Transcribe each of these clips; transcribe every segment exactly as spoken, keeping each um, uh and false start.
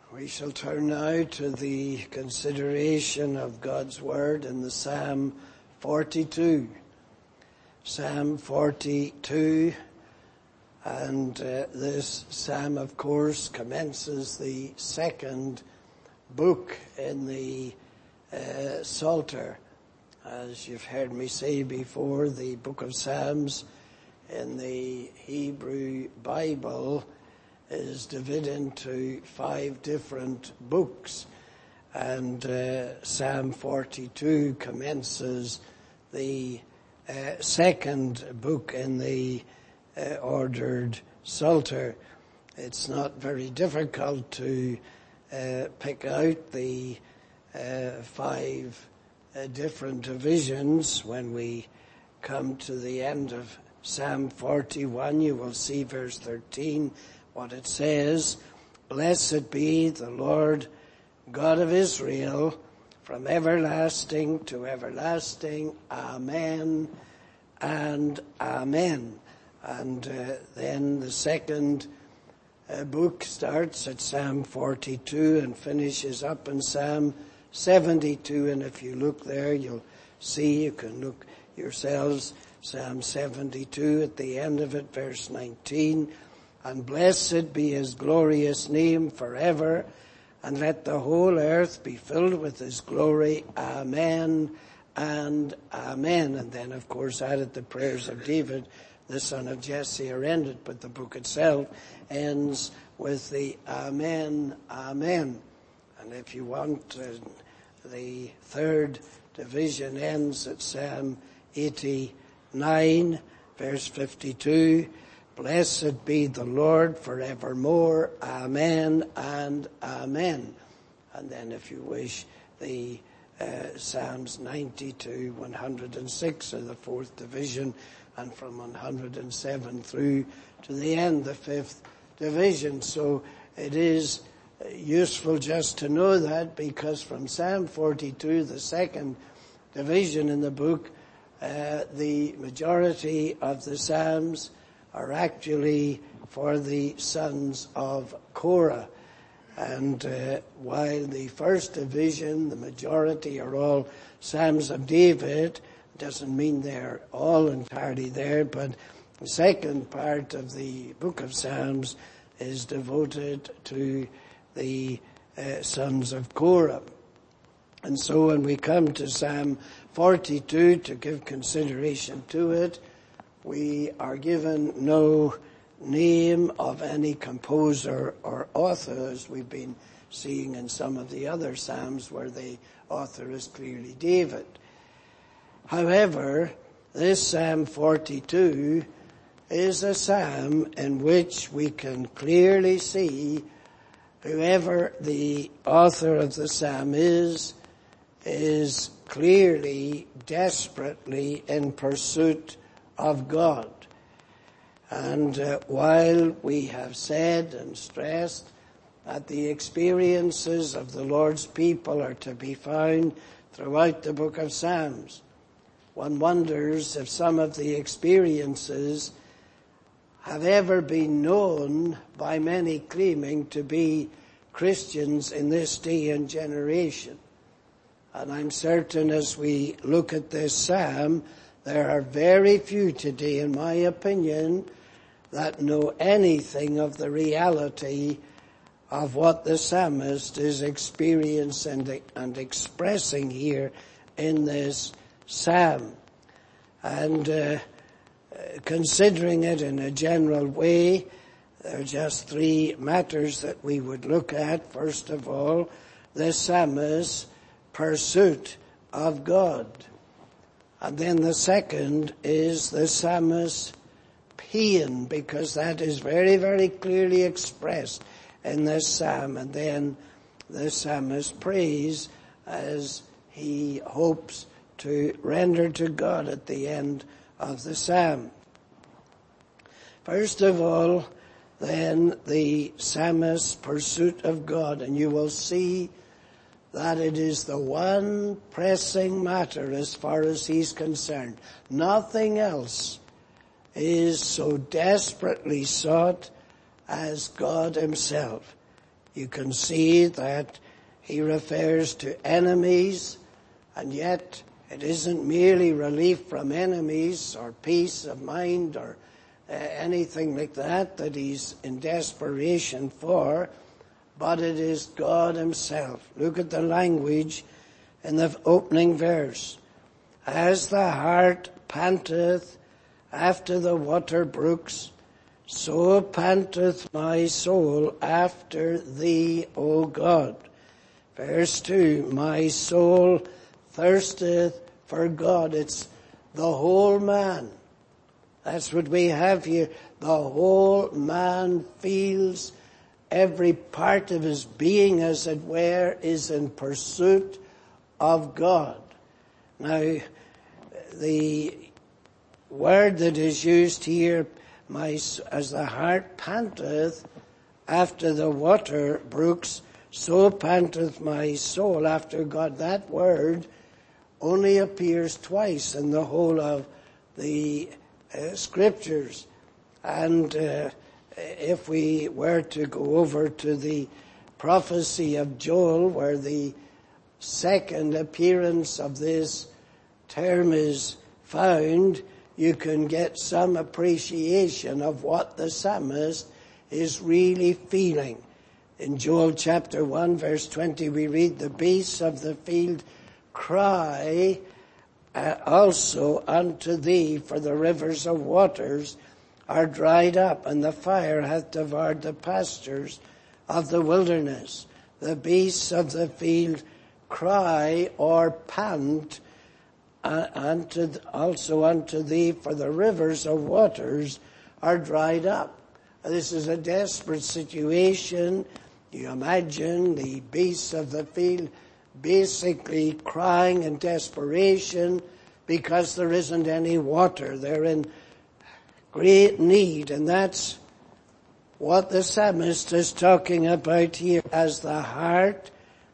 We shall turn now to the consideration of God's Word in the Psalm forty-two. Psalm forty-two, and uh, this psalm, of course, commences the second book in the uh, Psalter. As you've heard me say before, the book of Psalms in the Hebrew Bible is divided into five different books, and uh, Psalm forty-two commences the uh, second book in the uh, ordered Psalter. It's not very difficult to uh, pick out the uh, five uh, different divisions. When we come to the end of Psalm forty-one, you will see verse thirteen, what it says: "Blessed be the Lord God of Israel, from everlasting to everlasting. Amen and amen." And uh, then the second uh, book starts at Psalm forty-two and finishes up in Psalm seventy-two. And if you look there, you'll see, you can look yourselves, Psalm seventy-two at the end of it, verse nineteen. "And blessed be his glorious name forever, and let the whole earth be filled with his glory. Amen and amen." And then, of course, added the prayers of David, the son of Jesse, are ended, but the book itself ends with the Amen, Amen. And if you want, uh, the third division ends at Psalm eighty-nine, verse fifty-two. "Blessed be the Lord forevermore. Amen and amen." And then, if you wish, the uh, Psalms ninety to one hundred six are the fourth division, and from one hundred seven through to the end, the fifth division. So it is useful just to know that, because from Psalm forty-two, the second division in the book, uh, the majority of the Psalms are actually for the sons of Korah. And uh, while the first division, the majority, are all Psalms of David, doesn't mean they're all entirely there, but the second part of the book of Psalms is devoted to the uh, sons of Korah. And so when we come to Psalm forty-two to give consideration to it, we are given no name of any composer or author, as we've been seeing in some of the other Psalms where the author is clearly David. However, this Psalm forty-two is a psalm in which we can clearly see whoever the author of the psalm is, is clearly, desperately in pursuit of God. And uh, while we have said and stressed that the experiences of the Lord's people are to be found throughout the book of Psalms, one wonders if some of the experiences have ever been known by many claiming to be Christians in this day and generation. And I'm certain as we look at this psalm, there are very few today, in my opinion, that know anything of the reality of what the psalmist is experiencing and, and expressing here in this psalm. And uh, considering it in a general way, there are just three matters that we would look at. First of all, the psalmist's pursuit of God. And then the second is the psalmist's pain, because that is very, very clearly expressed in this psalm. And then the psalmist's praise, as he hopes to render to God at the end of the psalm. First of all, then, the psalmist's pursuit of God. And you will see that it is the one pressing matter as far as he's concerned. Nothing else is so desperately sought as God himself. you can see that he refers to enemies, and yet it isn't merely relief from enemies or peace of mind or uh, anything like that that he's in desperation for, but it is God himself. Look at the language in the opening verse. As the hart panteth after the water brooks, so panteth my soul after thee, O God. Verse two, my soul thirsteth for God. It's the whole man. That's what we have here. The whole man feels, every part of his being, as it were, is in pursuit of God. Now, the word that is used here, my, as the hart panteth after the water brooks, so panteth my soul after God. That word only appears twice in the whole of the uh, scriptures. And uh, if we were to go over to the prophecy of Joel, where the second appearance of this term is found, you can get some appreciation of what the psalmist is really feeling. In Joel chapter one, verse twenty, we read, the beasts of the field cry uh, also unto thee, for the rivers of waters are dried up, and the fire hath devoured the pastures of the wilderness. The beasts of the field cry or pant uh, unto also unto thee, for the rivers of waters are dried up. This is a desperate situation. You imagine the beasts of the field basically crying in desperation because there isn't any water. They're in great need, and that's what the psalmist is talking about here. As the hart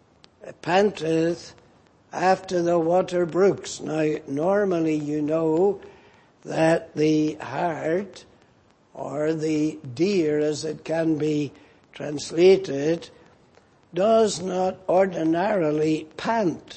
panteth after the water brooks. Now, normally you know that the hart, or the deer as it can be translated, does not ordinarily pant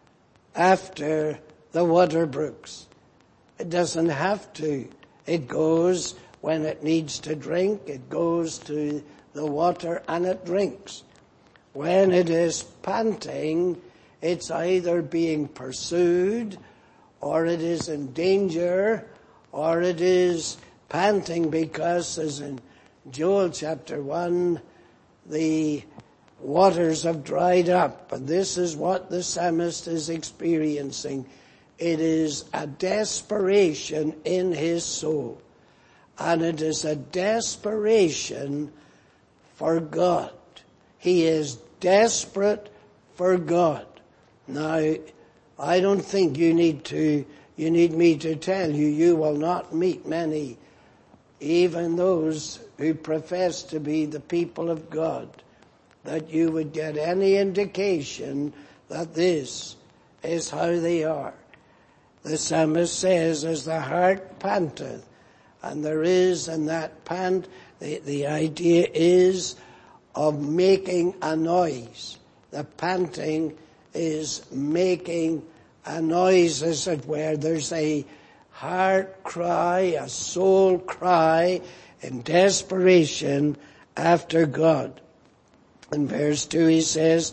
after the water brooks. It doesn't have to. It goes when it needs to drink. It goes to the water and it drinks. When it is panting, it's either being pursued, or it is in danger, or it is panting because, as in Joel chapter one, the waters have dried up. And this is what the psalmist is experiencing. It is a desperation in his soul. And it is a desperation for God. He is desperate for God. Now, I don't think you need to, you need me to tell you, you will not meet many, even those who profess to be the people of God, that you would get any indication that this is how they are. The psalmist says, as the hart panteth, and there is in that pant, the, the idea is of making a noise. The panting is making a noise, as it were. There's a heart cry, a soul cry in desperation after God. In verse two he says,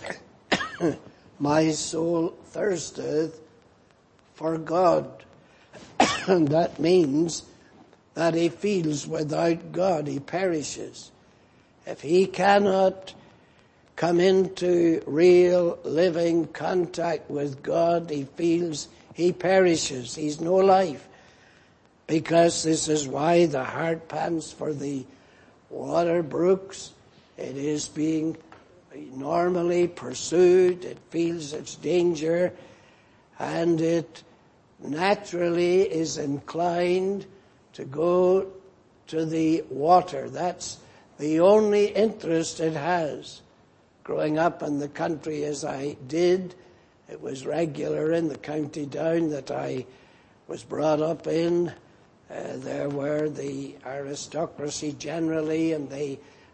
my soul thirsteth for God. And that means that he feels without God he perishes. If he cannot come into real living contact with God, he feels he perishes. He's no life. Because this is why the hart pants for the water brooks. It is being normally pursued. It feels its danger. And it naturally is inclined to go to the water. That's the only interest it has. Growing up in the country as I did, it was regular in the county Down that I was brought up in. Uh, there were the aristocracy generally, and they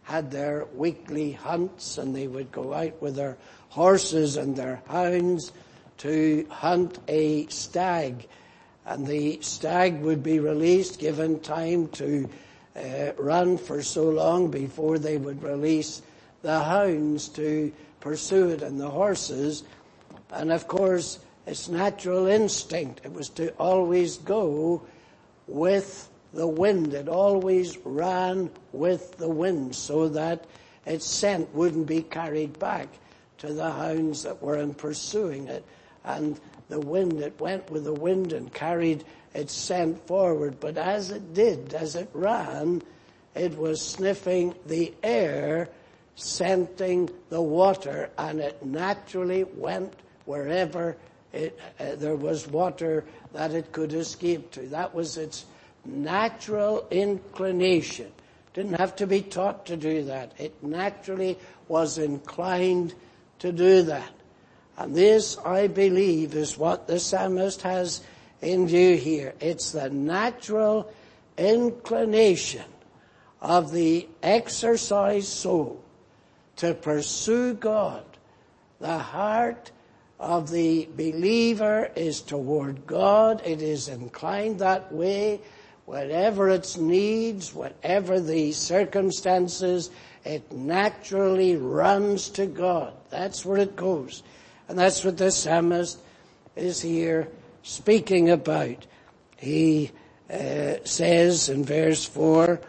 had their weekly hunts, and they would go out with their horses and their hounds to hunt a stag. And the stag would be released, given time to uh, run for so long before they would release the hounds to pursue it and the horses. And of course, its natural instinct, it was to always go with the wind. It always ran with the wind so that its scent wouldn't be carried back to the hounds that were in pursuing it. And the wind, it went with the wind and carried its scent forward. But as it did, as it ran, it was sniffing the air, scenting the water, and it naturally went wherever it, uh, there was water that it could escape to. That was its natural inclination. Didn't have to be taught to do that. It naturally was inclined to do that. And this, I believe, is what the psalmist has in view here. It's the natural inclination of the exercised soul to pursue God. The heart of the believer is toward God. It is inclined that way. Whatever its needs, whatever the circumstances, it naturally runs to God. That's where it goes. And that's what the psalmist is here speaking about. He uh, says in verse four,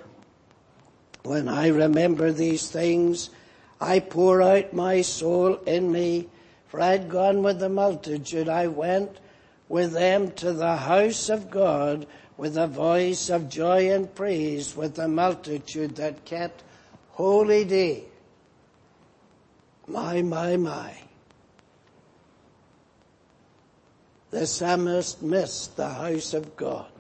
when I remember these things, I pour out my soul in me. For I had gone with the multitude. I went with them to the house of God with a voice of joy and praise, with the multitude that kept holy day. My, my, my. The psalmist missed the house of God.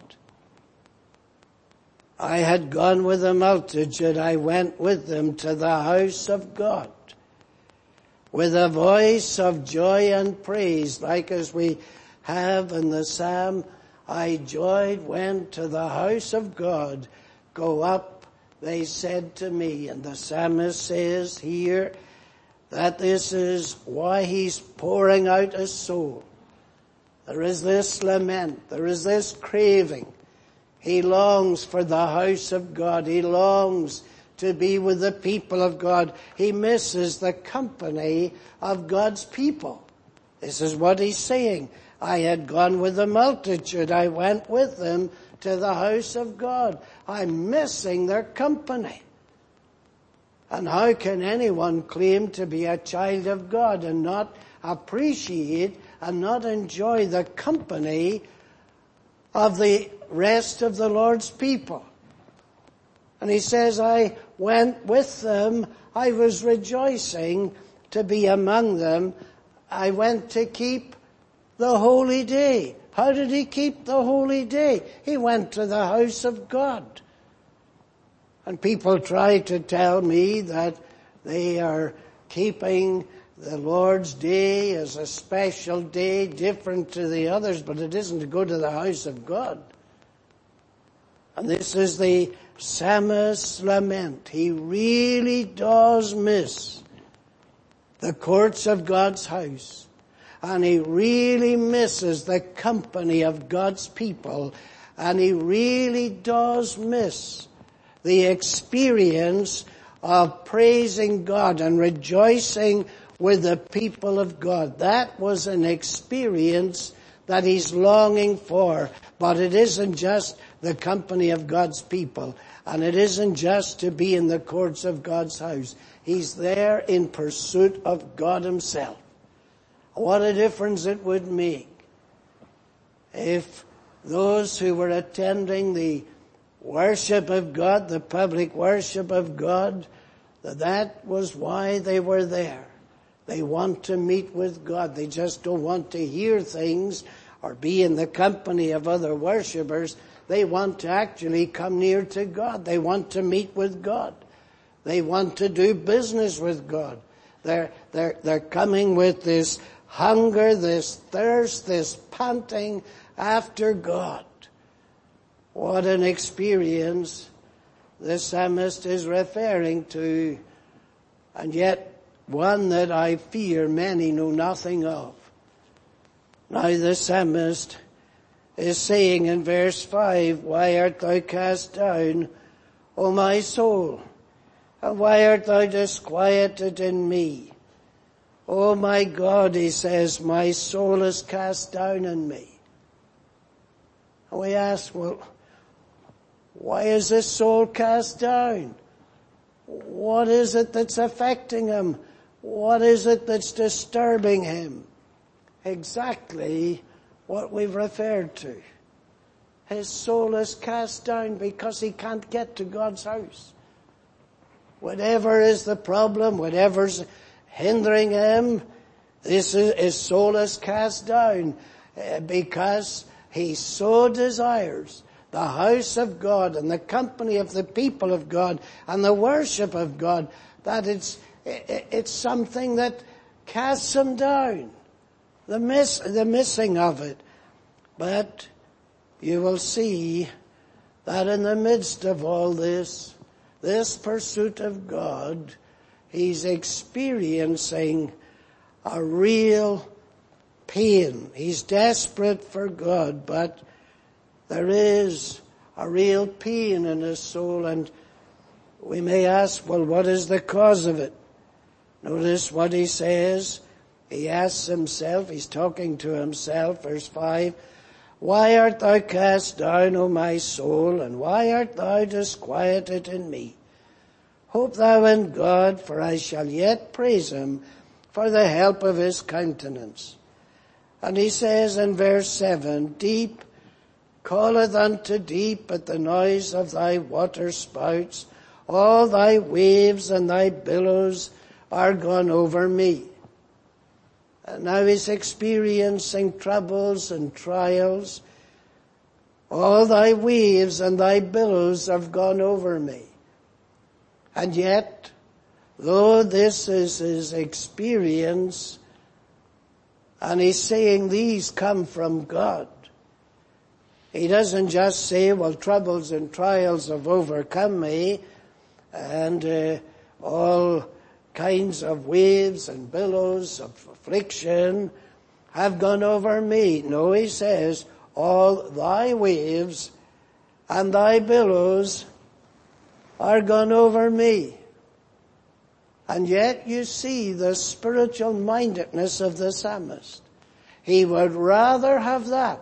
I had gone with the multitude. I went with them to the house of God with a voice of joy and praise, like as we have in the psalm, I joyed, went to the house of God. Go up, they said to me. And the psalmist says here that this is why he's pouring out his soul. There is this lament, there is this craving. He longs for the house of God. He longs to be with the people of God. He misses the company of God's people. This is what he's saying. I had gone with the multitude. I went with them to the house of God. I'm missing their company. And how can anyone claim to be a child of God and not appreciate and not enjoy the company of the rest of the Lord's people? And he says, I went with them. I was rejoicing to be among them. I went to keep the holy day. How did he keep the holy day? He went to the house of God. And people try to tell me that they are keeping the Lord's day as a special day, different to the others, but it isn't to go to the house of God. And this is the psalmist's lament. He really does miss the courts of God's house. And he really misses the company of God's people. And he really does miss the experience of praising God and rejoicing with the people of God. That was an experience that he's longing for. But it isn't just the company of God's people. And it isn't just to be in the courts of God's house. He's there in pursuit of God himself. What a difference it would make if those who were attending the worship of God, the public worship of God, that that was why they were there. They want to meet with God. They just don't want to hear things or be in the company of other worshipers. They want to actually come near to God. They want to meet with God. They want to do business with God. They're, they're, they're coming with this hunger, this thirst, this panting after God. What an experience the psalmist is referring to, and yet one that I fear many know nothing of. Now the psalmist is saying in verse five, why art thou cast down, O my soul? And why art thou disquieted in me? O my God, he says, my soul is cast down in me. And we ask, well, why is this soul cast down? What is it that's affecting him? What is it that's disturbing him? Exactly what we've referred to. His soul is cast down because he can't get to God's house. Whatever is the problem, whatever's hindering him, this is, his soul is cast down because he so desires the house of God and the company of the people of God and the worship of God that it's it's something that casts him down. The miss the missing of it. But you will see that in the midst of all this, this pursuit of God, he's experiencing a real pain. He's desperate for God, but there is a real pain in his soul, and we may ask, well, what is the cause of it? Notice what he says. He asks himself, he's talking to himself, verse five, why art thou cast down, O my soul, and why art thou disquieted in me? Hope thou in God, for I shall yet praise him for the help of his countenance. And he says in verse seven, deep calleth unto deep at the noise of thy water spouts. All thy waves and thy billows are gone over me. And now he's experiencing troubles and trials. All thy waves and thy billows have gone over me. And yet, though this is his experience, and he's saying these come from God, he doesn't just say, well, troubles and trials have overcome me, and uh, all kinds of waves and billows of affliction have gone over me. No, he says, all thy waves and thy billows are gone over me. And yet you see the spiritual mindedness of the psalmist. He would rather have that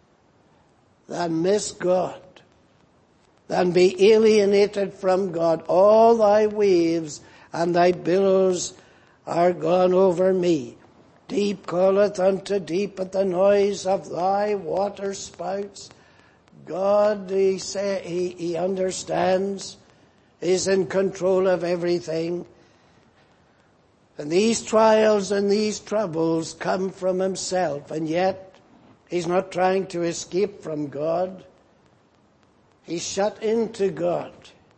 than miss God, than be alienated from God. All thy waves and thy billows are gone over me. Deep calleth unto deep at the noise of thy water spouts. God, he, say, he, he understands, is in control of everything. And these trials and these troubles come from himself, and yet he's not trying to escape from God. He's shut into God.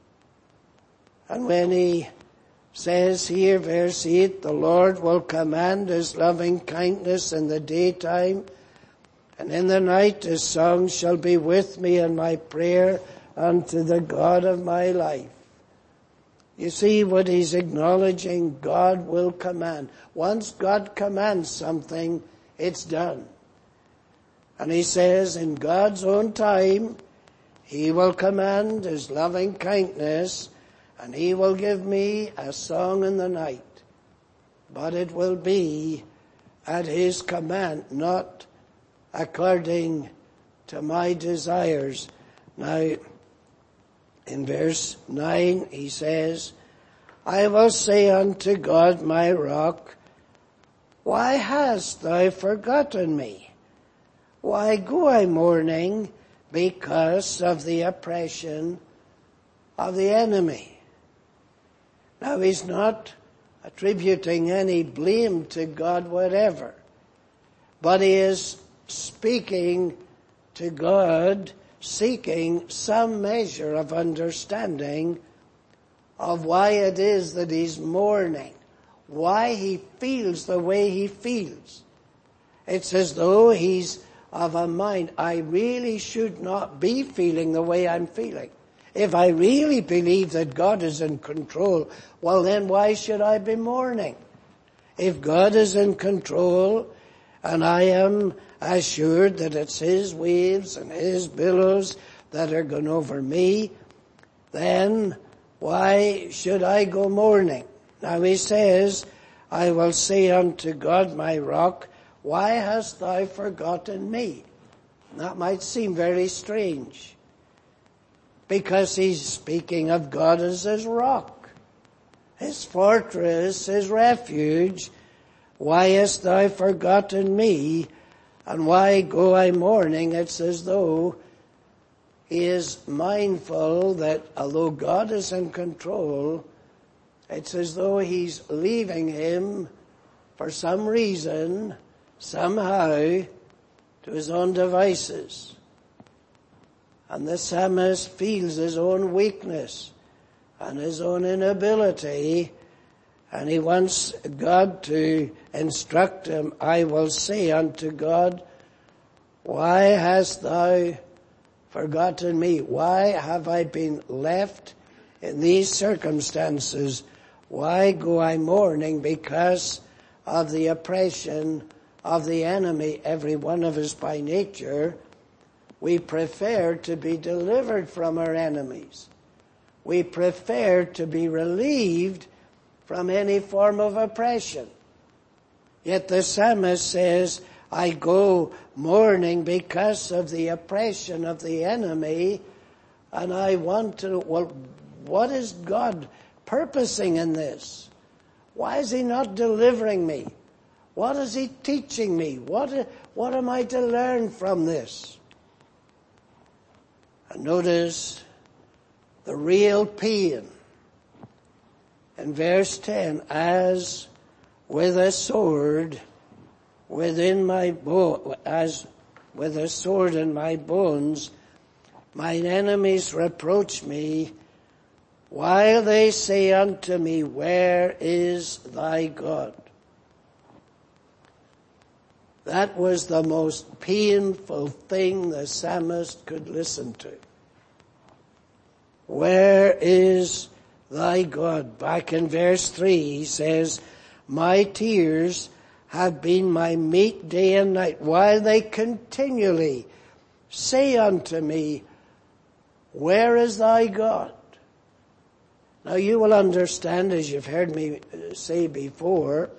And when he says here, verse eight, the Lord will command his loving kindness in the daytime, and in the night his song shall be with me and my prayer unto the God of my life. You see what he's acknowledging? God will command. Once God commands something, it's done. And he says in God's own time, he will command his loving kindness, and he will give me a song in the night. But it will be at his command, not according to my desires. Now, in verse nine, he says, I will say unto God my rock, why hast thou forgotten me? Why go I mourning because of the oppression of the enemy? Now he's not attributing any blame to God whatever, but he is speaking to God, seeking some measure of understanding of why it is that he's mourning, why he feels the way he feels. It's as though he's of a mind, I really should not be feeling the way I'm feeling. If I really believe that God is in control, well then why should I be mourning? If God is in control, and I am assured that it's His waves and His billows that are going over me, then why should I go mourning? Now he says, I will say unto God my rock, why hast thou forgotten me? That might seem very strange, because he's speaking of God as his rock, his fortress, his refuge. Why hast thou forgotten me? And why go I mourning? It's as though he is mindful that although God is in control, it's as though he's leaving him for some reason, somehow, to his own devices. And the psalmist feels his own weakness and his own inability, and he wants God to instruct him. I will say unto God, why hast thou forgotten me? Why have I been left in these circumstances? Why go I mourning? Because of the oppression of the enemy. Every one of us by nature, we prefer to be delivered from our enemies. We prefer to be relieved from any form of oppression. Yet the psalmist says, I go mourning because of the oppression of the enemy, and I want to, well, what is God purposing in this? Why is He not delivering me? What is He teaching me? What, what am I to learn from this? And notice the real pain. In verse ten, as with a sword within my bo- as with a sword in my bones, mine enemies reproach me, while they say unto me, where is thy God? That was the most painful thing the psalmist could listen to. Where is thy God? Back in verse three he says, my tears have been my meat day and night, while they continually say unto me, where is thy God? Now you will understand, as you've heard me say before,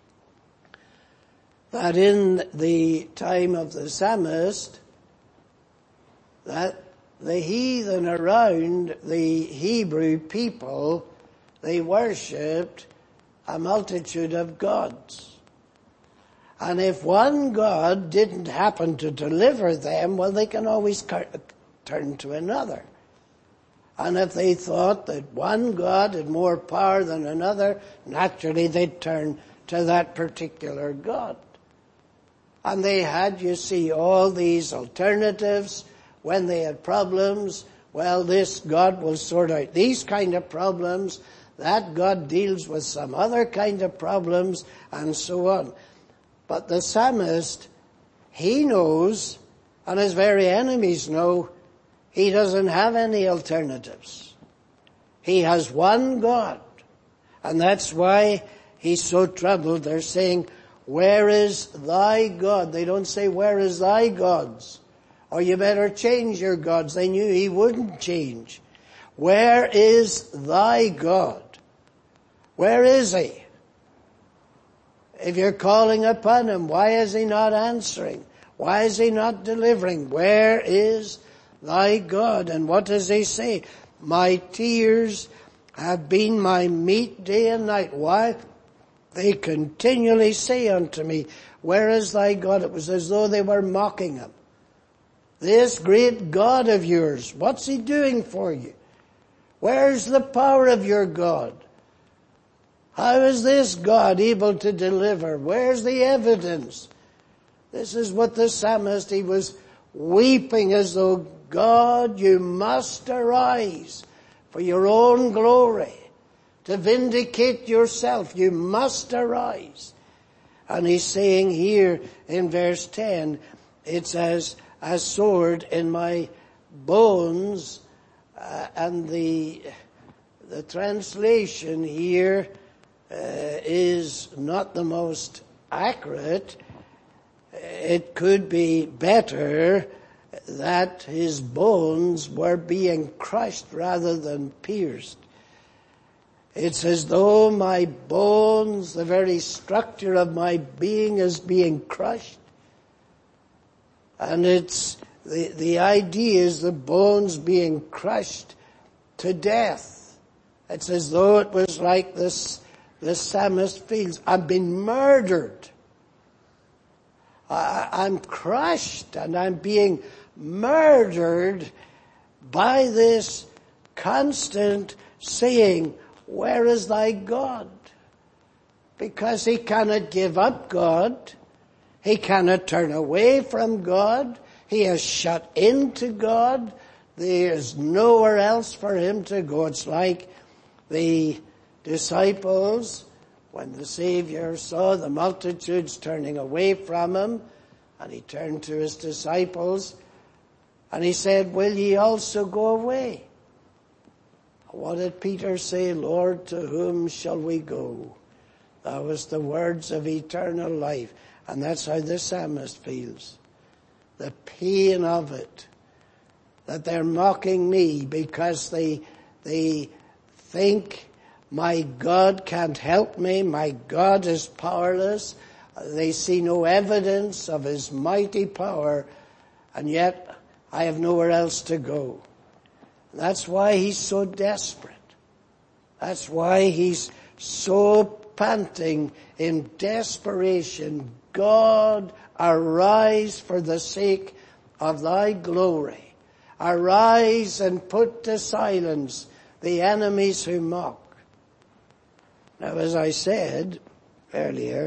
that in the time of the psalmist, that the heathen around the Hebrew people, they worshipped a multitude of gods. And if one God didn't happen to deliver them, well, they can always turn to another. And if they thought that one God had more power than another, naturally they'd turn to that particular God. And they had, you see, all these alternatives. When they had problems, well, this God will sort out these kind of problems. That God deals with some other kind of problems, and so on. But the psalmist, he knows, and his very enemies know, he doesn't have any alternatives. He has one God. And that's why he's so troubled. They're saying, where is thy God? They don't say, where is thy gods? Or you better change your gods. They knew he wouldn't change. Where is thy God? Where is he? If you're calling upon him, why is he not answering? Why is he not delivering? Where is thy God? And what does he say? My tears have been my meat day and night. Why? They continually say unto me, where is thy God? It was as though they were mocking him. This great God of yours, what's he doing for you? Where's the power of your God? How is this God able to deliver? Where's the evidence? This is what the psalmist, he was weeping as though, God, you must arise for your own glory. To vindicate yourself, you must arise. And he's saying here in verse ten, it says, a sword in my bones, Uh, and the, the translation here uh, is not the most accurate. It could be better that his bones were being crushed rather than pierced. It's as though my bones, the very structure of my being, is being crushed. And it's the, the idea is the bones being crushed to death. It's as though it was like this, the psalmist feels, I've been murdered. I, I'm crushed and I'm being murdered by this constant saying, where is thy God? Because he cannot give up God. He cannot turn away from God. He is shut into God. There is nowhere else for him to go. It's like the disciples, when the Savior saw the multitudes turning away from him, and he turned to his disciples, and he said, will ye also go away? What did Peter say? Lord, to whom shall we go? That was the words of eternal life. And that's how the psalmist feels. The pain of it. That they're mocking me because they, they think my God can't help me. My God is powerless. They see no evidence of his mighty power. And yet I have nowhere else to go. That's why he's so desperate. That's why he's so panting in desperation. God, arise for the sake of thy glory. Arise and put to silence the enemies who mock. Now, as I said earlier,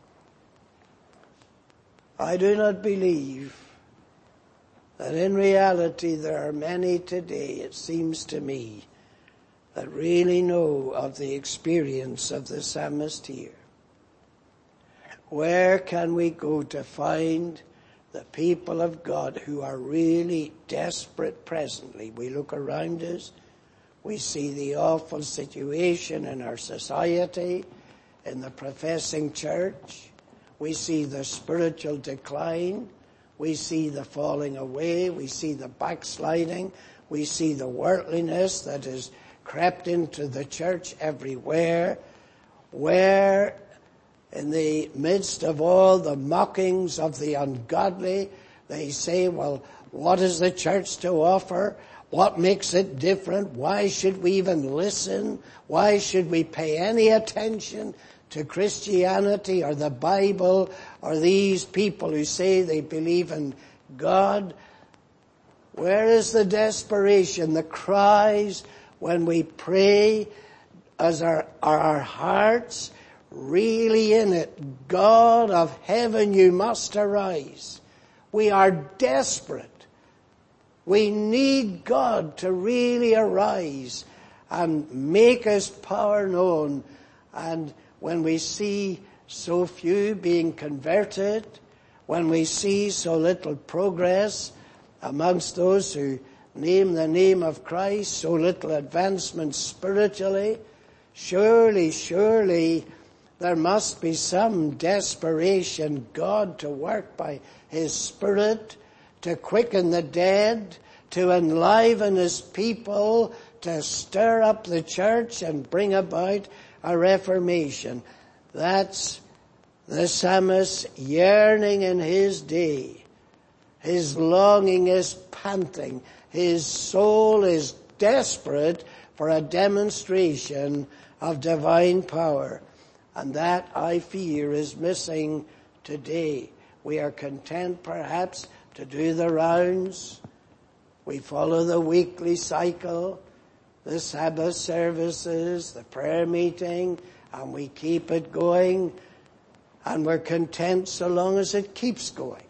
I do not believe that in reality there are many today, it seems to me, that really know of the experience of the psalmist here. Where can we go to find the people of God who are really desperate presently? We look around us, we see the awful situation in our society, in the professing church, we see the spiritual decline, we see the falling away, we see the backsliding, we see the worldliness that has crept into the church everywhere, where in the midst of all the mockings of the ungodly, they say, well, what has the church to offer? What makes it different? Why should we even listen? Why should we pay any attention to Christianity or the Bible or these people who say they believe in God? Where is the desperation, the cries when we pray? As our, are our hearts really in it? God of heaven, you must arise. We are desperate. We need God to really arise and make his power known. And when we see so few being converted, when we see so little progress amongst those who name the name of Christ, so little advancement spiritually, surely, surely there must be some desperation, God to work by his Spirit, to quicken the dead, to enliven his people, to stir up the church and bring about a reformation. That's the psalmist yearning in his day. His longing is panting. His soul is desperate for a demonstration of divine power. And that, I fear, is missing today. We are content perhaps to do the rounds. We follow the weekly cycle, the Sabbath services, the prayer meeting, and we keep it going, and we're content so long as it keeps going.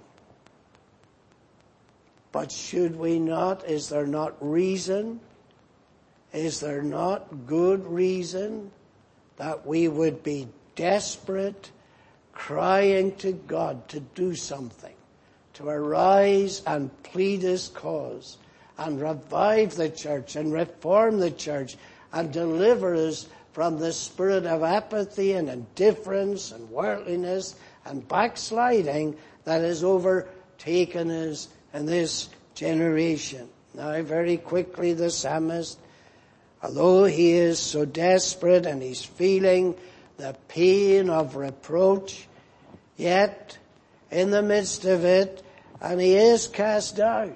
But should we not, is there not reason, is there not good reason that we would be desperate, crying to God to do something, to arise and plead his cause, and revive the church and reform the church and deliver us from the spirit of apathy and indifference and worldliness and backsliding that has overtaken us in this generation. Now, very quickly, the psalmist, although he is so desperate and he's feeling the pain of reproach, yet in the midst of it, and he is cast down,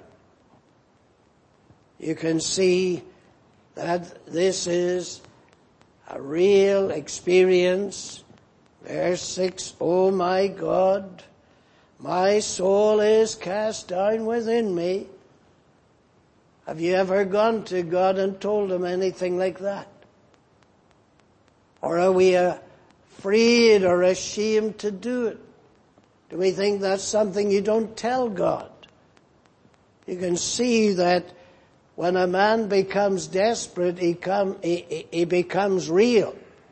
you can see that this is a real experience. Verse six, "Oh my God, my soul is cast down within me." Have you ever gone to God and told him anything like that? Or are we afraid or ashamed to do it? Do we think that's something you don't tell God? You can see that when a man becomes desperate, he, come, he, he becomes real.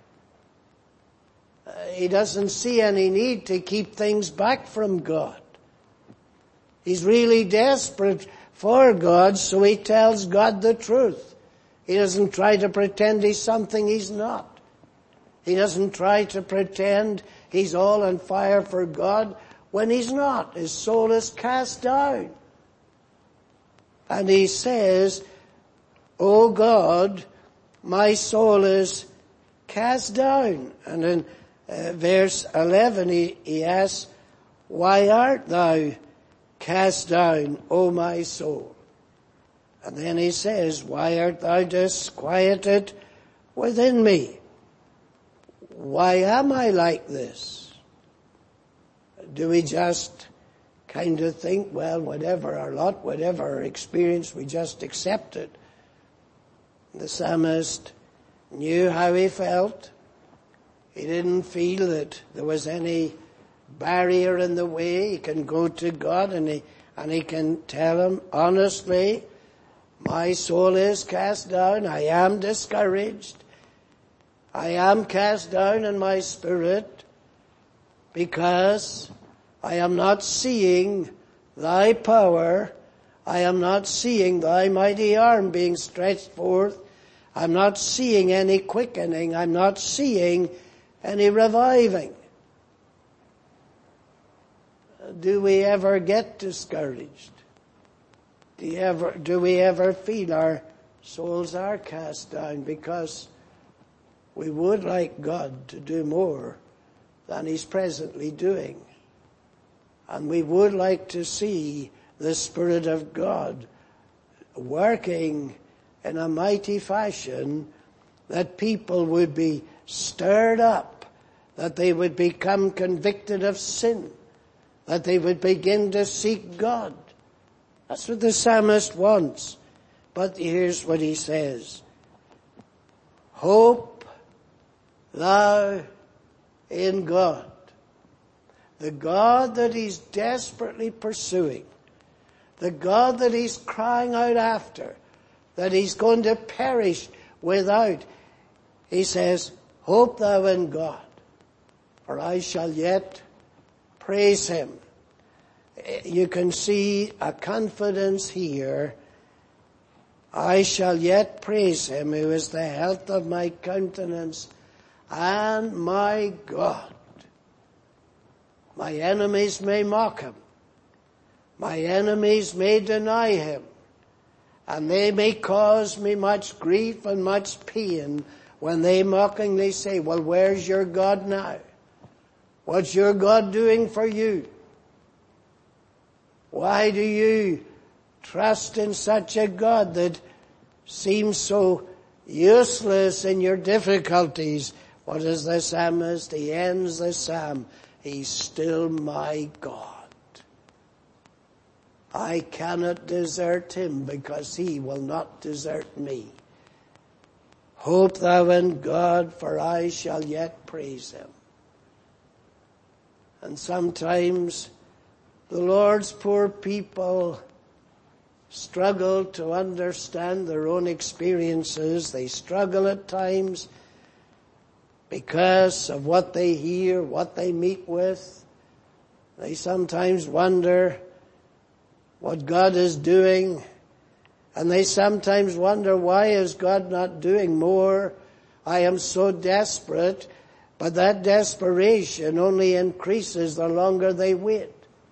Uh, he doesn't see any need to keep things back from God. He's really desperate for God, so he tells God the truth. He doesn't try to pretend he's something he's not. He doesn't try to pretend he's all on fire for God when he's not. His soul is cast down. And he says, "Oh God, my soul is cast down." And in uh, verse eleven he, he asks, "Why art thou cast down, O my soul?" And then he says, "Why art thou disquieted within me?" Why am I like this? Do we just kind of think, well, whatever our lot, whatever our experience, we just accept it? The psalmist knew how he felt. He didn't feel that there was any barrier in the way. He can go to God and he, and he can tell him honestly, "My soul is cast down. I am discouraged. I am cast down in my spirit because I am not seeing thy power. I am not seeing thy mighty arm being stretched forth. I'm not seeing any quickening. I'm not seeing any reviving." Do we ever get discouraged? Do you ever, do we ever feel our souls are cast down because we would like God to do more than he's presently doing? And we would like to see the Spirit of God working in a mighty fashion, that people would be stirred up, that they would become convicted of sin, that they would begin to seek God. That's what the psalmist wants. But here's what he says. "Hope thou in God." The God that he's desperately pursuing, the God that he's crying out after, that he's going to perish without. He says, "Hope thou in God, for I shall yet praise him." You can see a confidence here. "I shall yet praise him who is the health of my countenance and my God. My enemies may mock him. My enemies may deny him. And they may cause me much grief and much pain when they mockingly say, 'Well, where's your God now? What's your God doing for you? Why do you trust in such a God that seems so useless in your difficulties?' What is the psalmist? He ends the psalm. "He's still my God. I cannot desert him because he will not desert me. Hope thou in God, for I shall yet praise him." And sometimes the Lord's poor people struggle to understand their own experiences. They struggle at times because of what they hear, what they meet with. They sometimes wonder what God is doing. And they sometimes wonder, why is God not doing more? I am so desperate. But that desperation only increases the longer they wait.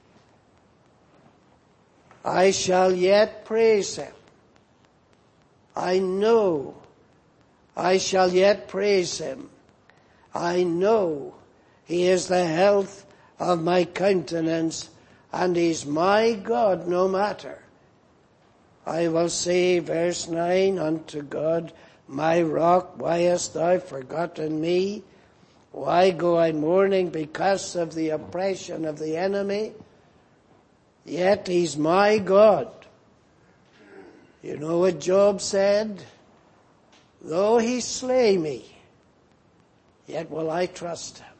I shall yet praise him. I know I shall yet praise him. I know he is the health of my countenance, and he's my God no matter. I will say, verse nine, unto God, my rock, why hast thou forgotten me? Why go I mourning because of the oppression of the enemy? Yet he's my God. You know what Job said? Though he slay me, yet will I trust him.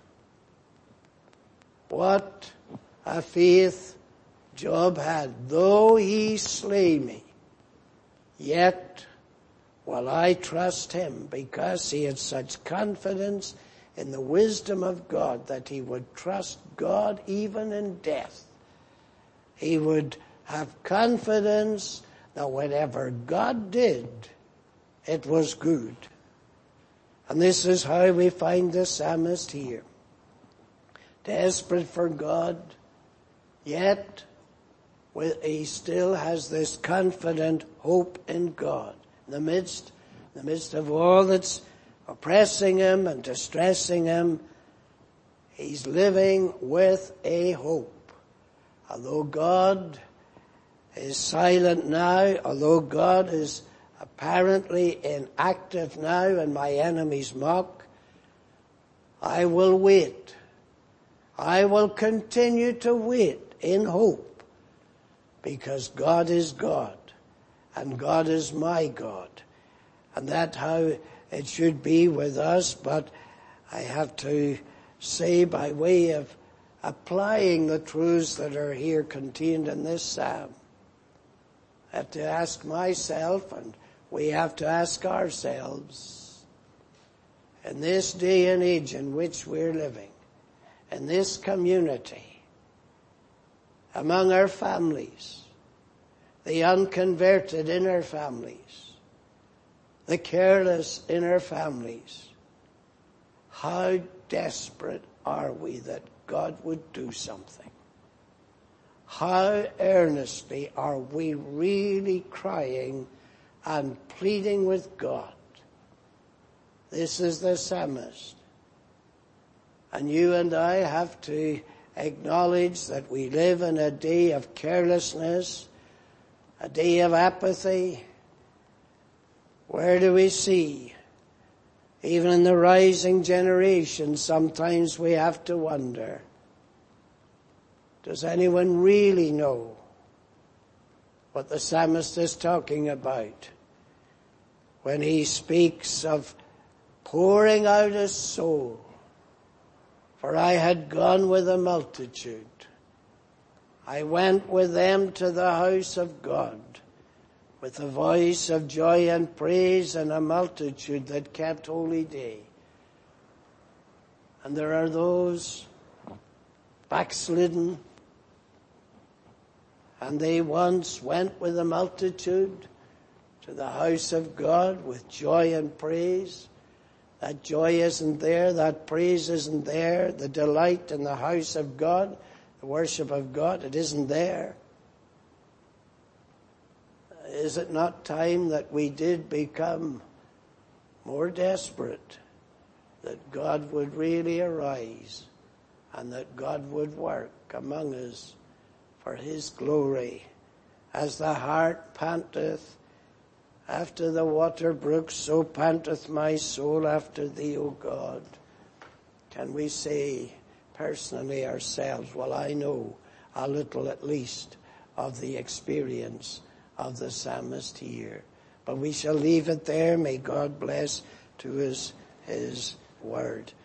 What a faith Job had. Though he slay me, yet will I trust him, because he had such confidence in the wisdom of God that he would trust God even in death. He would have confidence that whatever God did, it was good. And this is how we find the psalmist here. Desperate for God, yet he still has this confident hope in God. In the midst, in the midst of all that's oppressing him and distressing him, he's living with a hope. Although God is silent now, although God is apparently inactive now and my enemies mock, I will wait. I will continue to wait in hope, because God is God and God is my God. And that's how it should be with us. But I have to say, by way of applying the truths that are here contained in this psalm, I have to ask myself, and we have to ask ourselves, in this day and age in which we're living, in this community, among our families, the unconverted in our families, the careless in our families, how desperate are we that God would do something? How earnestly are we really crying and pleading with God? This is the psalmist. And you and I have to acknowledge that we live in a day of carelessness, a day of apathy. Where do we see? Even in the rising generation, sometimes we have to wonder, does anyone really know what the psalmist is talking about when he speaks of pouring out his soul? For I had gone with a multitude. I went with them to the house of God, with a voice of joy and praise and a multitude that kept holy day. And there are those backslidden, and they once went with a multitude to the house of God with joy and praise. That joy isn't there, that praise isn't there, the delight in the house of God, the worship of God, it isn't there. Is it not time that we did become more desperate, that God would really arise and that God would work among us for his glory? As the hart panteth after the water brooks, so panteth my soul after thee, O God. Can we say personally ourselves, well, I know a little at least of the experience of the psalmist here. But we shall leave it there. May God bless to us his word.